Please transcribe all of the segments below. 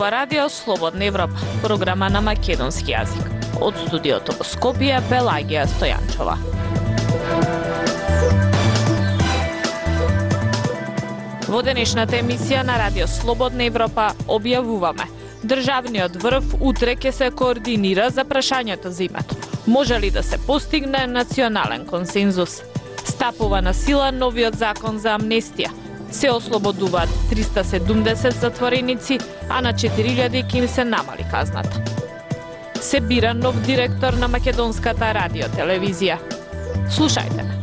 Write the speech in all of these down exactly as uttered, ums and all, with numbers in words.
ова радио Слободна Европа, програма на македонски јазик. Од студиото во Скопје, Пелагија Стојанчова. Во денешната емисија на радио Слободна Европа објавуваме: државниот врв утре ќе се координира за прашањето за името. Може ли да се постигне национален консензус? Стапува на сила новиот закон за амнестија. Се ослободуваат триста седумдесет затвореници, а на четири илјади ќе им се намали казната. Се бира нов директор на македонската радиотелевизија. Слушајте ме.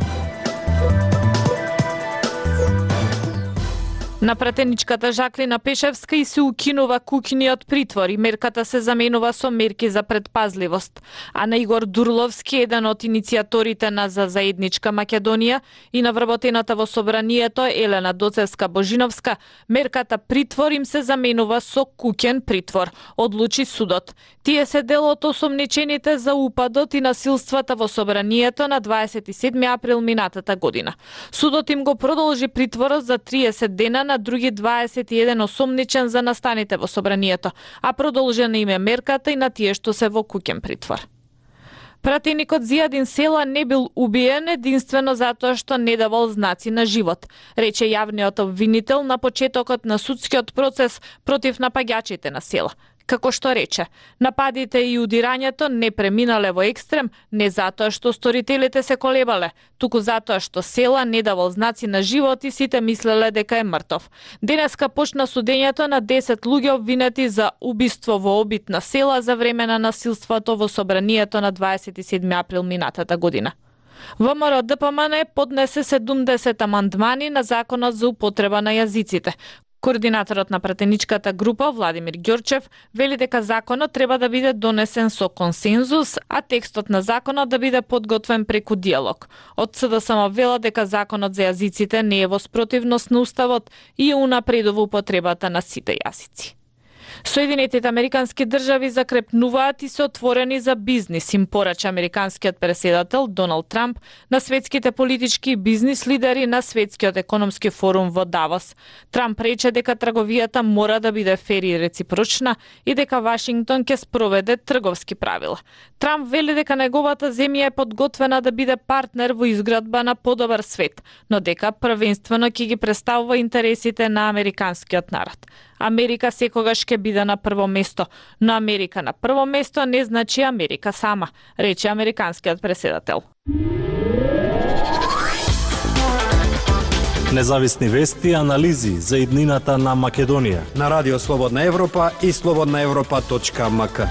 На пратеничката Жаклина Пешевска и се укинува куќниот притвор и мерката се заменува со мерки за предпазливост. А на Игор Дурловски, еден од иницијаторите на За заедничка Македонија и на вработената во собранието Елена Доцевска-Божиновска, мерката притвор им се заменува со куќен притвор, одлучи судот. Тие се дел од осомничените за упадот и насилствата во собранието на дваесет и седми април минатата година. Судот им го продолжи притворот за триесет дена на други дваесет и еден осомничен за настаните во собранието, а продолжена им е мерката и на тие што се во куќен притвор. Пратеникот Зијадин Села не бил убиен единствено затоа што не давал знаци на живот, рече јавниот обвинител на почетокот на судскиот процес против напаѓачите на Села. Како што рече, нападите и удирањето не преминале во екстрем не затоа што сторителите се колебале, туку затоа што Села не давал знаци на живот и сите мислеле дека е мртов. Денеска почна судењето на десет луѓе обвинети за убиство во обид на Села за време на насилството во собранието на дваесет и седми април минатата година. ВМРО Д П М Н поднесе седумдесет амандмани на законот за употреба на јазиците. Координаторот на пратеничката група Владимир Ѓорчев вели дека законот треба да биде донесен со консензус, а текстот на законот да биде подготвен преку диалог. Од С Д С М вела дека законот за јазиците не е во спротивност на уставот и унапредува употребата на сите јазици. Соединетите американски држави закрепнуваат и се отворени за бизнис, им порача американскиот преседател Доналд Трамп на светските политички и бизнис лидери на Светскиот економски форум во Давос. Трамп рече дека трговијата мора да биде фер и реципрочна и дека Вашингтон ќе спроведе трговски правила. Трамп вели дека неговата земја е подготвена да биде партнер во изградба на подобар свет, но дека првенствено ќе ги представува интересите на американскиот народ. Америка секогаш ќе биде на прво место, но Америка на прво место не значи Америка сама, рече американскиот преседател. Независни вести и анализи за иднината на Македонија на Радио Слободна Европа и слободна европа точка ем ка.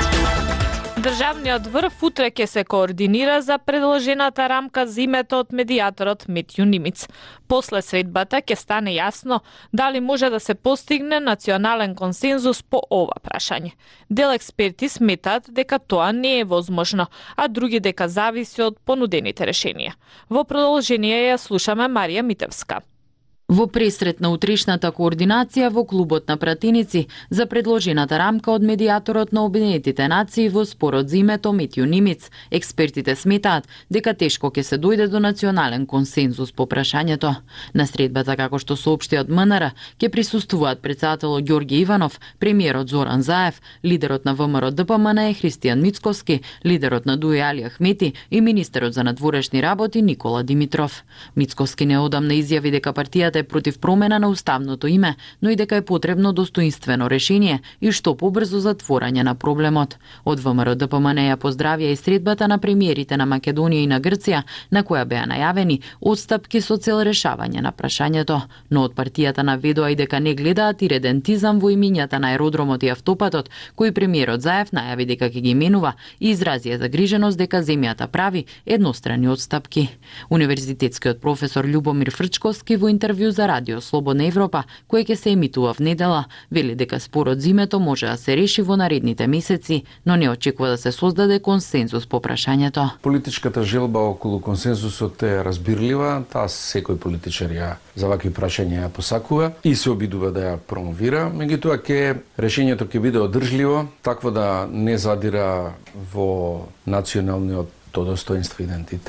Државниот врв утре ќе се координира за предложената рамка за името од медијаторот Митју Нимиц. После средбата ќе стане јасно дали може да се постигне национален консензус по ова прашање. Дел експерти сметаат дека тоа не е возможно, а други дека зависи од понудените решенија. Во продолжение ја слушаме Марија Митевска. Во пресрет на утрешната координација во клубот на пратеници за предложената рамка од медијаторот на Обединетите нации во спорот за името Митју Нимиц, експертите сметаат дека тешко ќе се дојде до национален консензус по прашањето. На средбата, како што соопшти од М Н Р, ќе присуствуваат председателот Ѓорѓе Иванов, премиерот Зоран Заев, лидерот на В М Р Д П М Н Христијан Мицкоски, лидерот на Дуј Али Ахмети и министерот за надворешни работи Никола Димитров. Мицкоски неодамна изјави дека партијата против промена на уставното име, но и дека е потребно достоинствено решение и што побрзо затворање на проблемот. Од В М Р Д П М Н ја поздравија и средбата на премиерите на Македонија и на Грција, на која беа најавени отстапки со цел решавање на прашањето, но од партијата наведоа и дека не гледаат иредентизам во имињата на аеродромот и автопатот, кој премиерот Заев најави дека ќе ги менува и изрази загриженост дека земјата прави еднострани отстапки. Универзитетскиот професор Љубомир Фрчковски во интервју за Радио Слободна Европа, кој ќе се емитува в недела, вели дека спорот за името може да се реши во наредните месеци, но не очекува да се создаде консензус по прашањето. Политичката желба околу консензусот е разбирлива, таа секој политичар ја за вакви прашања ја посакува и се обидува да ја промовира, меѓутоа ќе решењето ќе биде одржливо, такво да не задира во националниот достоинство и идентитет,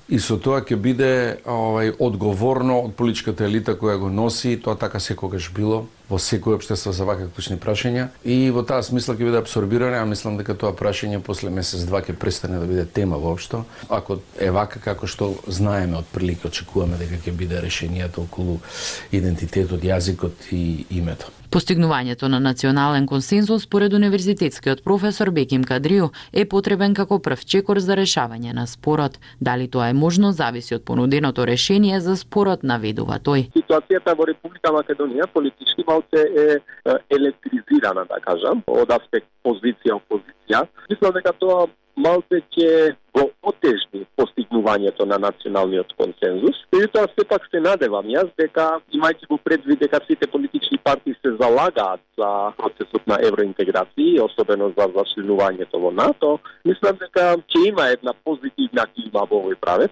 и со тоа ќе биде овај одговорно од политичката елита која го носи, тоа така секогаш било во секој општество за вакви клучни прашања и во таа смисла ќе биде абсорбиране, а мислам дека тоа прашање после месец-два ќе престане да биде тема воопшто. Ако е вака како што знаеме од прилика, очекуваме дека ќе биде решението околу идентитетот, јазикот и името. Постигнувањето на национален консензус според универзитетскиот професор Беким Кадрију е потребен како прв чекор за решавање на спорот. Дали тоа е можно зависи од понуденото решение за спорот, наведува тој. Ситуацијата во Република Македонија политички малце е електризирана, да кажам, од аспект позиција опозиција. Мислам дека тоа малце ќе го отежни постигнувањето на националниот консензус. Меѓутоа, сепак се надевам јас дека, имајќи го предвид дека сите политички партии се залагаат за процесот на евроинтеграција, особено за зачленувањето во НАТО, мислам дека ќе има една позитивна клима во овој правец.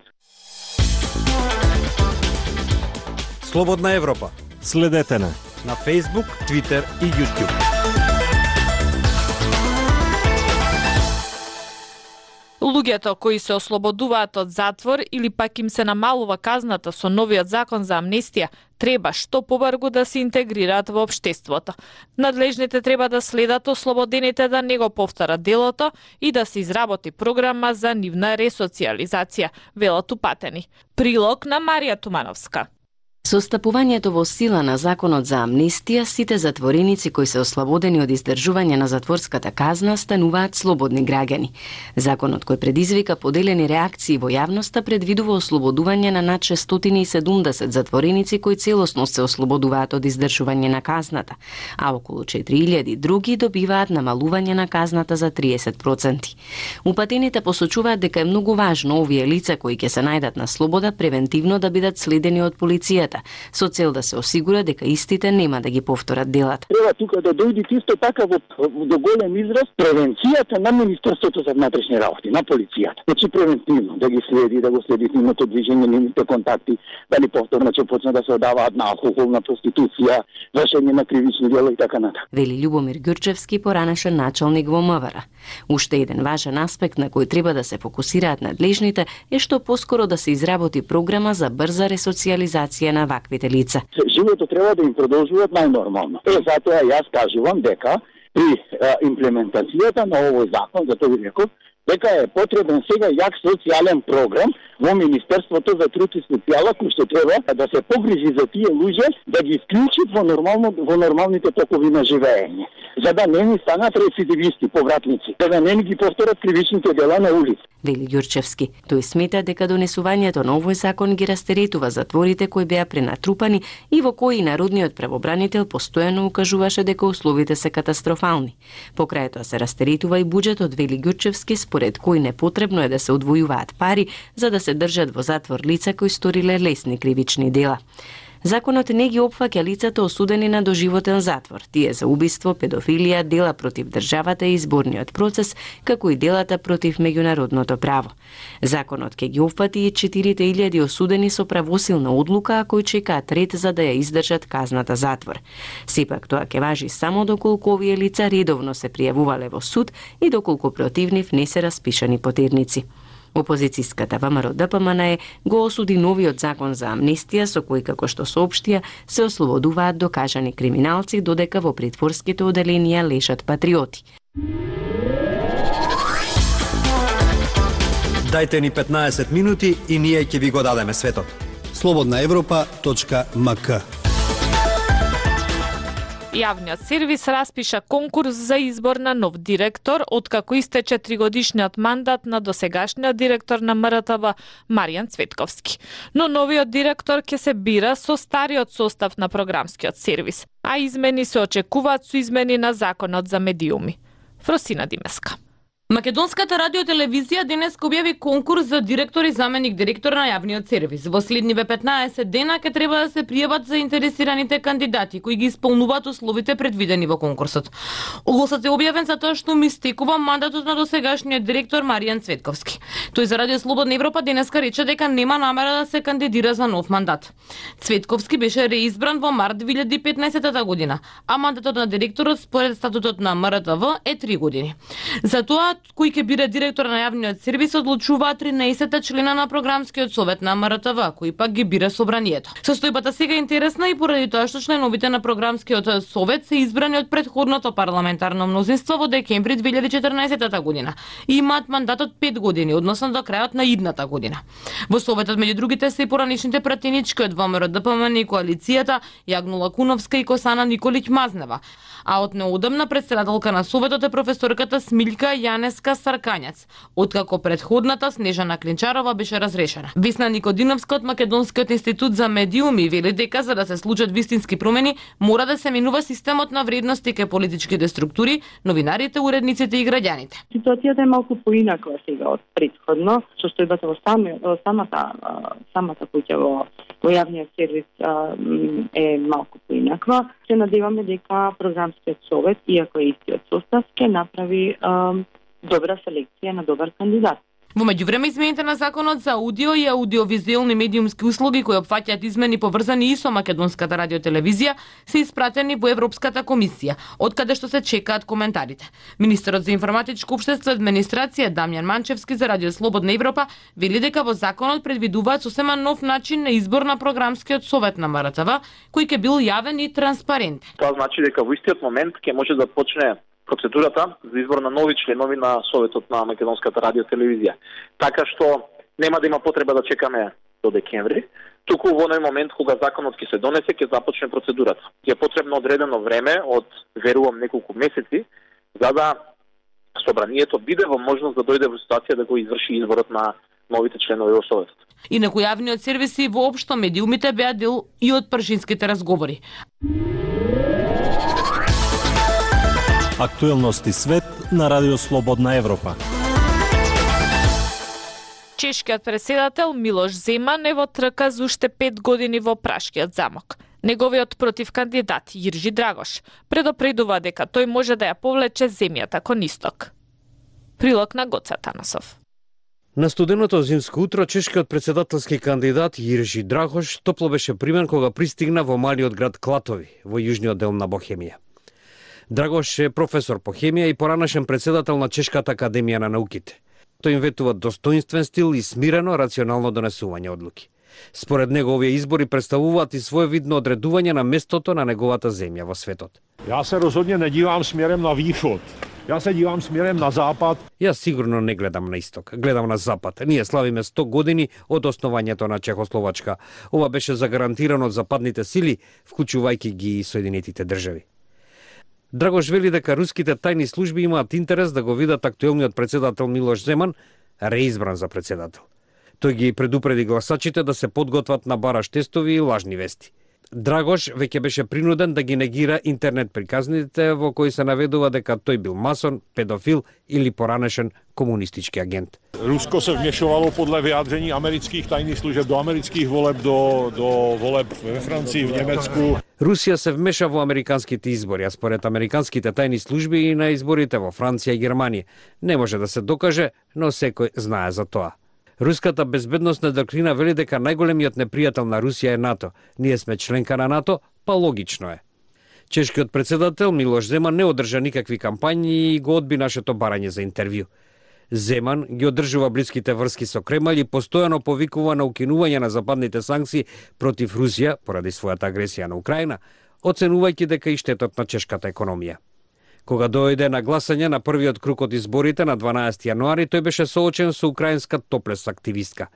Слободна Европа. Следете на На Facebook, Twitter и YouTube. Луѓето кои се ослободуваат од затвор или пак им се намалува казната со новиот закон за амнестија, треба што побрзо да се интегрираат во општеството. Надлежните треба да следат ослободените да не го повторат делото и да се изработи програма за нивна ресоциализација, велат упатени. Прилог на Марија Тумановска. Со стапувањето во сила на законот за амнестија, сите затвореници кои се ослободени од издржување на затворската казна стануваат слободни граѓани. Законот кој предизвика поделени реакции во јавноста предвидува ослободување на над шестстотини и седумдесет затвореници кои целосно се ослободуваат од издржување на казната, а околу четири илјади други добиваат намалување на казната за триесет проценти. Упатените посочуваат дека е многу важно овие лица кои ќе се најдат на слобода превентивно да бидат следени од полицијата, со цел да се осигура дека истите нема да ги повторат делата. Треба тука да дојдат исто така во, до голем израз превенцијата на Министерството за внатрешни работи, на полицијата. Значи превентивно да ги следи, да го следи нивното движење, нивните контакти, дали повторно ќе почне да се одаваат на алкохол, на проституција, вршење на кривични дела и така натаму. Вели Љубомир Ѓурчевски, поранешен началник во МВР. Уште еден важен аспект на кој треба да се фокусираат надлежните е што поскоро да се изработи програма за брза ресоциализација на ваквите лица. Животот треба да им продолжуваат најнормално. Е, затоа јас кажувам дека при а, имплементацијата на овој закон, за тоа ви реков, дека е потребен сега јак социјален програм во Министерството за труд и социјала, кој што треба да се погрижи за тие луѓе, да ги вклучи во нормално во нормалните токови на живење, за да не ни станат рецидивисти, повратници, за да не ни ги повторат кривичните дела на улица. Вели Ѓурчевски. Тој смета дека донесувањето на овој закон ги растеретува затворите кои беа пренатрупани и во кои народниот правобранител постојано укажуваше дека условите се катастрофални. Покрај тоа се растеретува и буџетот, вели Ѓурчевски, според кој непотребно е да се одвојуваат пари за да се држат во затвор лица кои сториле лесни кривични дела. Законот не ги опфаќа лицата осудени на доживотен затвор, тие за убиство, педофилија, дела против државата и изборниот процес, како и делата против меѓународното право. Законот ќе ги опфати и четири илјади осудени со правосилна одлука, а кои чекаат ред за да ја издржат казната затвор. Сепак тоа ќе важи само доколку овие лица редовно се пријавувале во суд и доколку против нив не се распишани потерници. Опозицијската ВМРО-ДПМН го осуди новиот закон за амнестија со кој, како што соопштија, се ослободуваат докажани криминалци, додека во притворските оделенија лежат патриоти. Дајте ни петнаесет минути и ние ќе ви го дадеме светот. слободна европа точка ем ка. Јавниот сервис распиша конкурс за избор на нов директор, откако истече тригодишниот мандат на досегашниот директор на М Р Т В Маријан Цветковски. Но новиот директор ќе се бира со стариот состав на програмскиот сервис, а измени се очекуваат со измени на законот за медиуми. Фросина Димеска. Македонската радиотелевизија денес објави конкурс за директор и заменик директор на јавниот сервис. Во следниве петнаесет дена ќе треба да се пријават заинтересираните кандидати кои ги исполнуваат условите предвидени во конкурсот. Огласот е објавен затоа што му истекува мандатот на досегашниот директор Маријан Цветковски. Тој за Радио Слободна Европа денеска рече дека нема намера да се кандидира за нов мандат. Цветковски беше реизбран во март две илјади и петнаесета година, а мандатот на директорот според статутот на М Р Т В е три години. Затоа кој ќе биде директор на јавниот сервис, одлучуваат тринаесет члена на програмскиот совет на М Р Т В, кои пак ги бира собранието. Состојбата сега е интересна и поради тоа што членовите на програмскиот совет се избрани од претходното парламентарно мнозинство во декември две илјади и четрнаесетта година и имаат мандат од пет години, односно до крајот на идната година. Во советот меѓу другите се и поранишните пратенички од Во М Р Д П М Н и коалицијата Јагнула Куновска и Косана Николиќ Мазнева, а од неодамна председателка на советот е професорката Смилка Јанеска Саркањац, откако предходната Снежана Клинчарова беше разрешена. Весна Никодиновска од Македонскиот институт за медиуми вели дека за да се случат вистински промени мора да се менува системот на вредности кај политичките структури, новинарите, уредниците и граѓаните. Ситуацијата е малку поинаква сега од претходно, состојбата во сами, самата самата куќа во во јавниот сервис е малку поинаква. Се надеваме дека програмскиот совет, иако е истиот состав, ќе направи добра селекција на добар кандидат. Во меѓувреме измените на законот за аудио и аудиовизуелни медиумски услуги кои опфаќаат измени поврзани и со македонската радиотелевизија се испратени во Европската комисија, од каде што се чекаат коментарите. Министерот за информатичко општество и администрација Дамјан Манчевски за Радио Слободна Европа вели дека во законот предвидуваат сосема нов начин на избор на програмскиот совет на М Р Т В, кој ќе бил јавен и транспарентен. Тоа значи дека во истиот момент ќе може да почне процедурата за избор на нови членови на Советот на Македонската радиотелевизија. Така што нема да има потреба да чекаме до декември, туку во оној момент кога законот ќе се донесе, ќе започне процедурата. Ќе е потребно одредено време од, верувам, неколку месеци, за да собранието биде во можност да дојде во ситуација да го изврши изборот на новите членови во Советот. Инаку јавниот сервис и воопшто медиумите беа дел и од пршинските разговори. Актуелности свет на Радио Слободна Европа. Чешкиот председател Милош Земан е во трка за уште пет години во Прашкиот замок. Неговиот противкандидат Јиржи Драгош предупредува дека тој може да ја повлече земјата кон исток. Прилог на Гоца Танасов. На студеното зимско утро чешкиот председателски кандидат Јиржи Драгош топло беше примен кога пристигна во малиот град Клатови, во јужниот дел на Бохемија. Драгош е професор по хемија и поранешен председател на Чешката академија на науките. Тој им ветува достоинствен стил и смирено, рационално донесување одлуки. Според него овие избори представуваат и своевидно одредување на местото на неговата земја во светот. Ја се розhodně недивам смерем на východ. Ја се дивам смерем на запад. Јас сигурно не гледам на исток, гледам на запад. Ние славиме сто години од основањето на Чехословачка. Ова беше загарантирано од западните сили, вклучувајќи ги и Соединетите држави. Драгош вели дека руските тајни служби имаат интерес да го видат актуелниот председател Милош Земан реизбран за председател. Тој ги предупреди гласачите да се подготват на бараш тестови и лажни вести. Драгош веќе беше принуден да ги негира интернет приказните во кои се наведува дека тој бил масон, педофил или поранешен комунистички агент. Rusko se vměšovalo podle vyjádření amerických tajných služeb do amerických voleb, do, do voleb ve Francii, v Německu. Русија се вмеша во американските избори, а според американските тајни служби и на изборите во Франција и Германија. Не може да се докаже, но секој знае за тоа. Руската безбедносна доктрина вели дека најголемиот непријател на Русија е НАТО. Ние сме членка на НАТО, па логично е. Чешкиот председател Милош Земан не одржа никакви кампањи и го одби нашето барање за интервју. Земан ги одржува блиските врски со Кремљ и постојано повикува на укинување на западните санкции против Русија поради својата агресија на Украина, оценувајќи дека и штетот на чешката економија. Кога дојде на гласање на првиот круг од изборите на дванаесети јануари, тој беше соочен со украинска топлес активистка.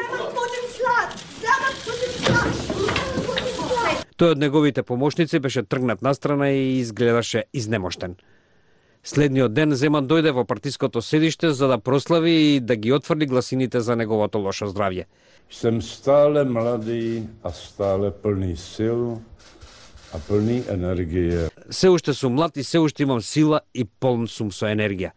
Тој од неговите помошници беше тргнат настрана и изгледаше изнемоштен. Следниот ден Земан дојде во партиското седиште за да прослави и да ги отврди гласините за неговото лошо здравје. Сем стале млади, а стале плни сил, а плни енергија. Се уште сум млад и се уште имам сила и полн сум со енергија.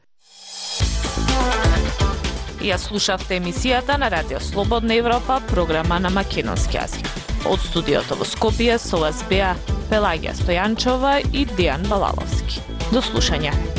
Ја слушавте емисијата на Радио Слободна Европа, програма на македонски јазик. Од студиото во Скопје со вас беа Пелагија Стојанчова и Дејан Балаловски. До слушање.